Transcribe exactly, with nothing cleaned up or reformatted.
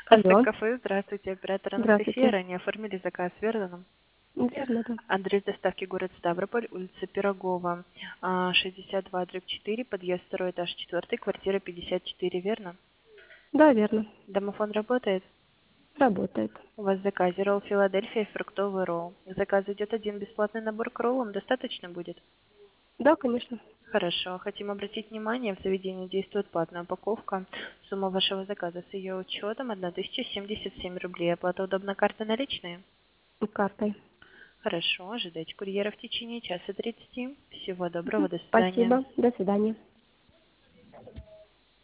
Астек Алло. кафе, здравствуйте, оператор Анастасия, Здравствуйте. ранее оформили заказ, верно? Верно, да. Адрес доставки город Ставрополь, улица Пирогова, а, шестьдесят два дробь четыре, подъезд второй этаж четвертый, квартира пятьдесят четыре, верно? Да, верно. Домофон работает? Работает. У вас в заказе ролл Филадельфия и фруктовый ролл. К заказу идет один бесплатный набор к роллам, достаточно будет? Да, конечно. Хорошо. Хотим обратить внимание, в заведении действует платная упаковка. Сумма вашего заказа с ее учетом тысяча семьдесят семь рублей. Оплата удобна, карты наличные? И картой. Хорошо. Ожидайте курьера в течение часа тридцати. Всего доброго. До свидания. Спасибо. До свидания.